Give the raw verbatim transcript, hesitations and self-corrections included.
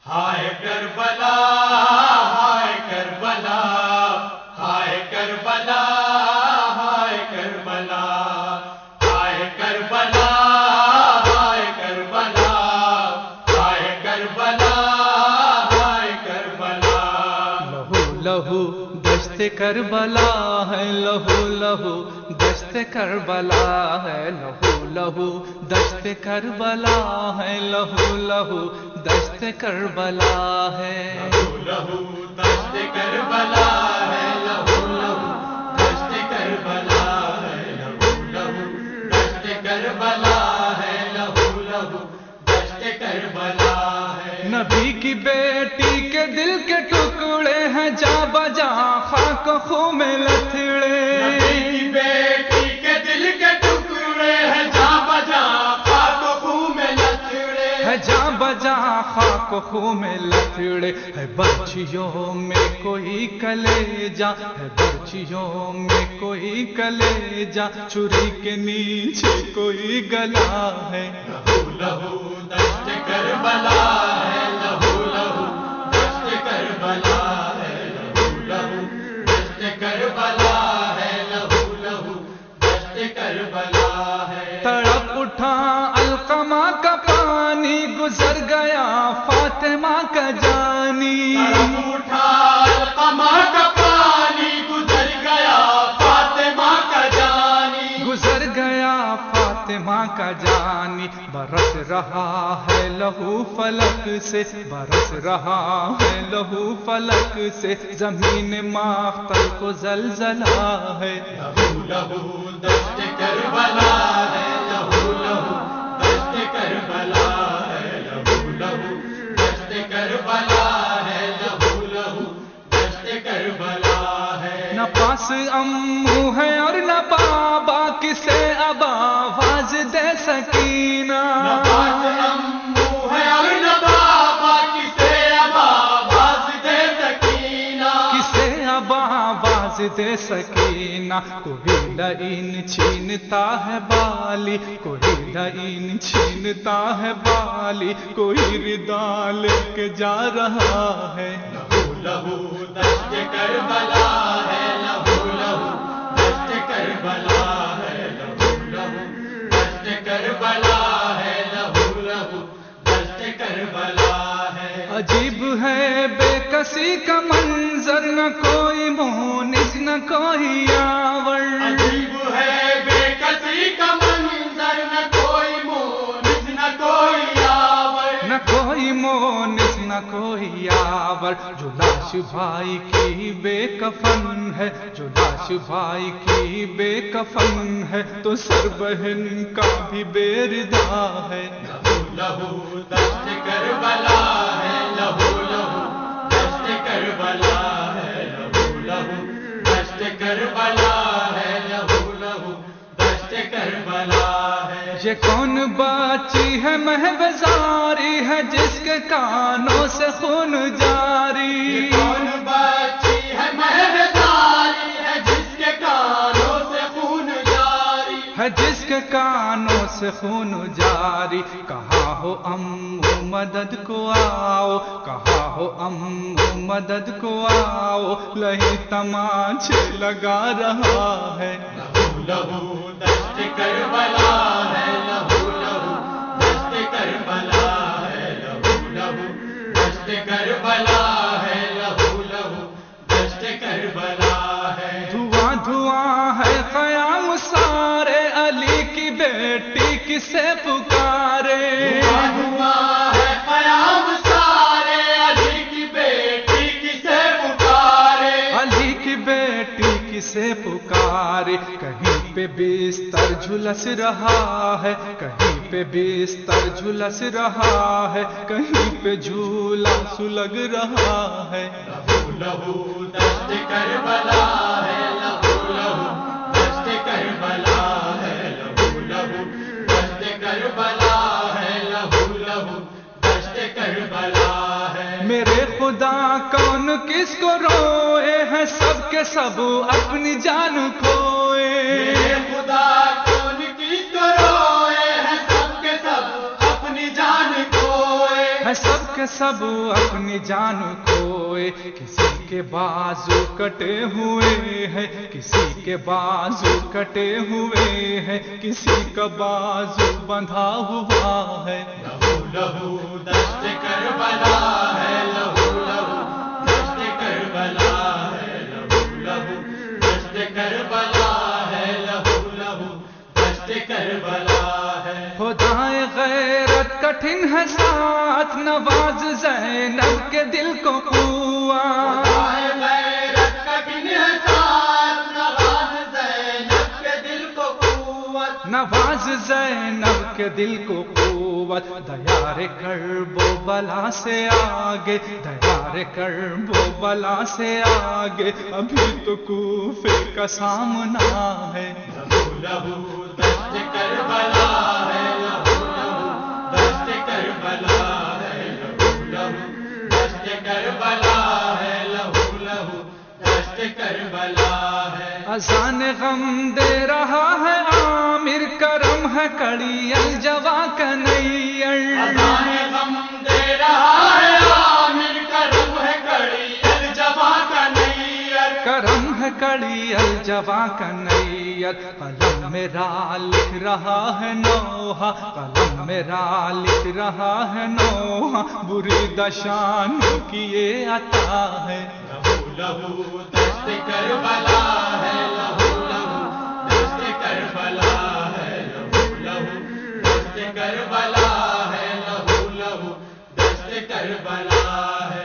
ہائے کربلا ہائے کربلا ہائے کربلا ہائے کربلا ہائے کربلا ہائے کربلا ہائے کربلا ہائے کربلا لہو لہو دشت کربلا ہے، لہو لہو دشت کربلا ہے، لہو لہو دشت کربلا ہے، لہو لہو دشت کربلا ہے، لہو لہو دشت کربلا ہے، لہو لہو دشت کربلا ہے، لہو لہو دشت کربلا ہے، لہو لہو دشت کربلا ہے۔ نبی کی بیٹی کے دل کے ٹکڑے ہیں، جا بجا خاک خوں میں لتھڑے، نبی کی بیٹی کے دل کے ٹکڑے ہیں، جا بجا خاک خوں میں لتھڑے، ہے جا بجا خاک خوں میں لتھڑے، ہے برچھیوں میں کوئی کلیجا، ہے برچھیوں میں کوئی کلیجا، چھری کے نیچے کوئی گلا ہے، لہو لہو دشت کربلا ہے، لہو لہو دشت کربلا ہے، لہو لہو دشت کربلا ہے، لہو لہو دشت کربلا ہے۔ تڑپ اٹھا القمہ کا پانی، گزر گیا فاطمہ کا جانی، تڑپ اٹھا القمہ کا پانی، گزر گیا فاطمہ کا جانی، گزر گیا فاطمہ کا جانی، برس رہا ہے لہو فلک سے، برس رہا ہے لہو فلک سے، زمین ماختل کو زلزلہ ہے، لہو لہو دشت کربلا ہے، لہو لہو دشت کربلا ہے، لہو لہو دشت کربلا ہے، لہو لہو دشت کربلا ہے۔ نہ پاس امو ہے اور نہ بابا، کسے اب آواز دے سکینہ، نہ پاس امو ہے اور نہ بابا، کسے اب آواز دے سکینہ، کسے اب آواز دے سکینہ، کوئی لعین چھینتا ہے بالی، کوئی لعین چھینتا ہے بالی، کوئی ردا لے کے جا رہا ہے، لہو لہو دشت کربلا ہے، لہو لہو دشت کربلا ہے، لہو لہو دشت کربلا ہے، لہو لہو دشت کربلا ہے۔ عجیب ہے بے کسی کا منظر، نہ کوئی مونس نہ کوئی آور، عجیب ہے بے کسی کا منظر، نہ کوئی مونس نہ کوئی آور، نہ کوئی مونس نہ کوئی آور، جو لاش بھائی کی بے کفن ہے، جو لاش بھائی کی بے کفن ہے، تو سر بہن کا بھی بے ردا ہے، لہو لہو دشت کربلا ہے، لہو لہو دشت کربلا ہے، لہو لہو دشت کربلا ہے، لہو لہو دشت کربلا ہے۔ یہ کون باچی ہے مہوزاری ہے، جس کے کانوں سے خون جاری، یہ کون بچی ہے مہوزاری ہے، جس کے کانوں سے خون جاری، ہے جس کے کانوں سے خون جاری، کہاں ہو امو مدد کو آؤ، کہاں ہو امو مدد کو آؤ، لہی تماچے لگا رہا ہے، لہو لہو دشت کربلا ہے، لہو لہو دشت کربلا ہے، لہو لہو دشت کربلا ہے، لہو لہو دشت کربلا ہے۔ دھواں دھواں ہے قیام سارے، علی کی بیٹی کسے پکارے، دھواں دھواں ہے قیام سارے، علی کی بیٹی کسے پکارے، علی کی بیٹی کسے پکارے، کہیں پہ بستر جھلس رہا ہے، کہیں پہ بستر جھلس رہا ہے، کہیں پہ جھولا سلگ رہا ہے، لہو لہو دشت کربلا ہے، لہو لہو دشت کربلا ہے، لہو لہو دشت کربلا ہے، لہو لہو دشت کربلا ہے۔ میرے خدا کون کس کو روئے ہیں، سب کے سب اپنی جان کھوئے، میرے خدا کون کس کو روئے ہیں، سب کے سب اپنی جان کھوئے، ہیں سب سب کے سب اپنی جان کھوئے، کسی کے بازو کٹے ہوئے ہیں، کسی کے بازو کٹے ہوئے ہیں، کسی کا بازو بندھا ہوا ہے۔ لہو لہو دشت کربلا ہے، لہو لہو دشت کربلا ہے، لہو لہو دشت کربلا ہے، لہو لہو دشت کربلا ہے۔ خدائے غیرت کٹھن ہے ساتھ، نواز زینب کے دل کو قوت۔ خدائے غیرت کٹھن ہے ساتھ، نواز زینب کے دل کو قوت۔ نواز زینب کے دل کو قوت، دیار کرب و بلا سے آگے، دیار کرب و بلا سے آگے، ابھی تو کوفے کا سامنا ہے۔ لہو لہو دشت کربلا ہے، لہو لہو دشت کربلا ہے، لہو لہو دشت کربلا ہے، لہو لہو دشت کربلا ہے۔ اذان غم دے رہا ہے عامر، کرم ہے کڑی الجوا کا نیر۔ اذان غم دے رہا ہے عامر، کرم ہے کڑی الجوا کا نیر۔ کرم ہے کڑی الجوا کا نیر، قلم میرا لکھ رہا ہے نوحہ، قلم میرا لکھ رہا ہے نوحہ، بری دشانوں کی یہ عطا ہے۔ لہو لہو دشت کربلا ہے، لہو لہو دشت کربلا ہے، لہو لہو دشت کربلا ہے، لہو لہو دشت کربلا ہے۔